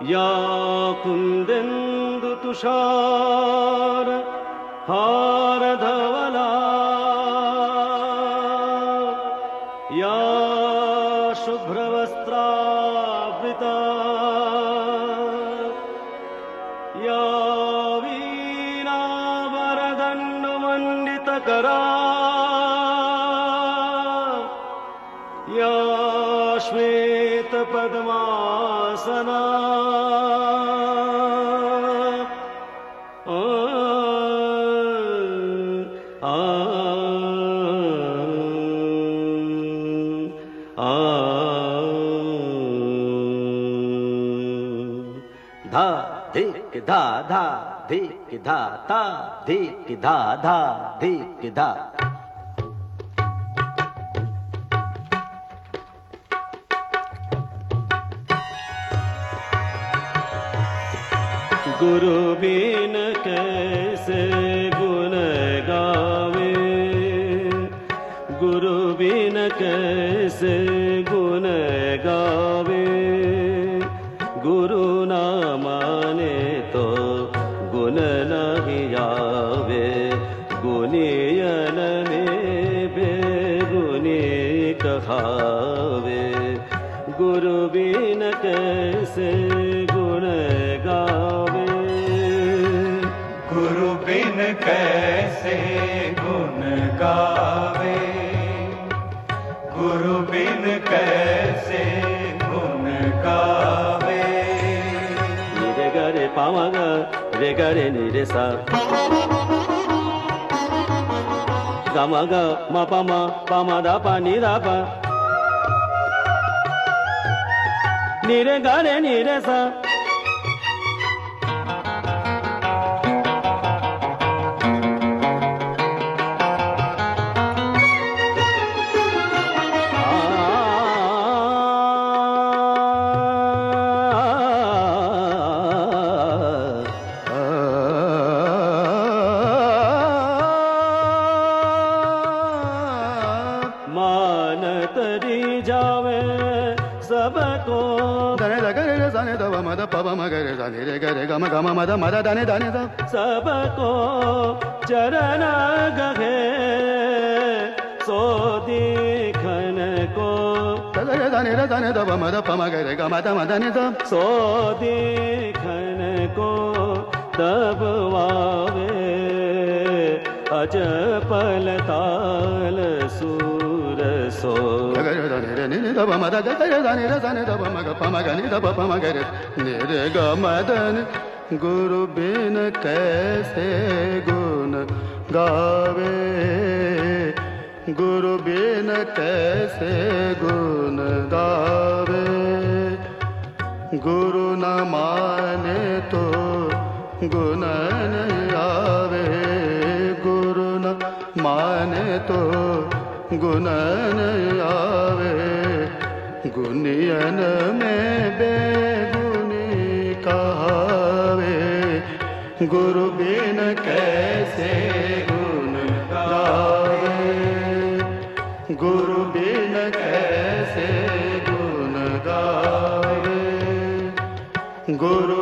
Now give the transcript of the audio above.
या कुंदेन्दु तुषार हार धवला या शुभ्रवस्त्रावृता या वीणावरदण्डमण्डितकरा या श्वेतपद्मासना धा धिक धा धा धिक धा ता धिक धा धा धिक धा। गुरु बिन कैसे गुण गावे, गुरु बिन कैसे गुण गावे। गुरु ना माने तो गुण नहीं आवे। गुनियन में बेगुनी कहावे। गुरु बिन कैसे गुण गावे, गुरु बिन कैसे गुण गावे। गुरु बिन कैसे गुण गावे। निरे गरे पामा ग रे गरे निरे सा गामा ग मा पामा दा पा नी दा पा निरे गरे निरे सा। मान तरी जावे सबको धने द गरे रे जाने द मद पव म गरे जाने रे गरे गम गम मद मद दाने दाने द सबको चरण गहे सो देखन को। गरे जाने रे जाने द मद पव म गरे गम द मद दाने द सो देखन को तब वावे अजपल ताल सूर सो। गरे जाने रे नि द मद गरे जाने रे जाने द म ग प म ग नि द प म गरे नि रे ग म द नि। गुरु बिन कैसे गुण गावे। गुरु बिन कैसे गुण गावे। गुरु न माने तो गुण नहीं आवे। गुरु न माने तो गुण नहीं आवे। गुनियन में बेगुनी कहावे। गुरु बिन कैसे गुण गावे। गुरु बिन कैसे गुण गावे। गुरु